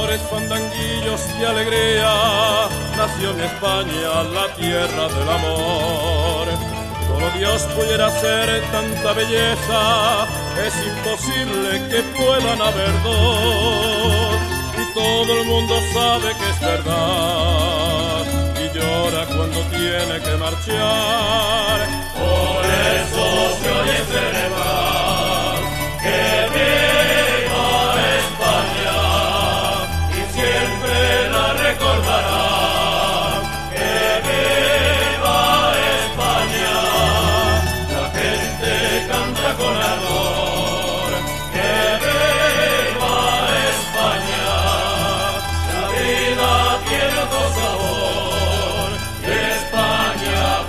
amores, fandanguillos y alegría, nació en España la tierra del amor. Solo Dios pudiera hacer tanta belleza, es imposible que puedan haber dos. Y todo el mundo sabe que es verdad, y llora cuando tiene que marchar. Por eso se oye celebrar que viva España, y siempre la recordarán. Que viva España, la gente canta con ardor. Que viva España, la vida tiene otro sabor. España,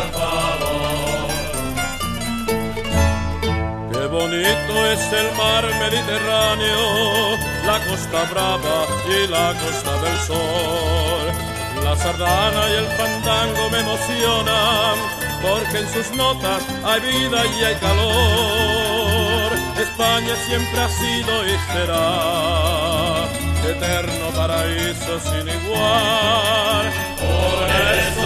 por favor. Qué bonito es el mar Mediterráneo, la costa brava y la costa del sol. La sardana y el fandango me emocionan, porque en sus notas hay vida y hay calor. España siempre ha sido y será eterno paraíso sin igual. Por eso